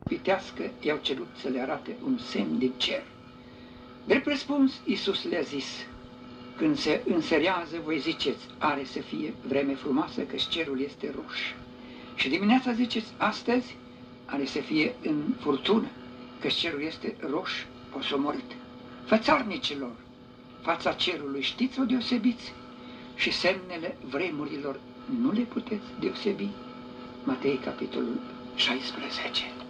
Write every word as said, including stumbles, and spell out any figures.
pitească i-au cerut să le arate un semn din cer. Drept răspuns, Iisus le-a zis, când se înserează, voi ziceți, are să fie vreme frumoasă, căci cerul este roș. Și dimineața ziceți, astăzi are să fie în furtună, căci cerul este roș, posomorât. Fățarnicilor, fața cerului știți o deosebiți și semnele vremurilor nu le puteți deosebi. Matei, capitolul șaisprezece.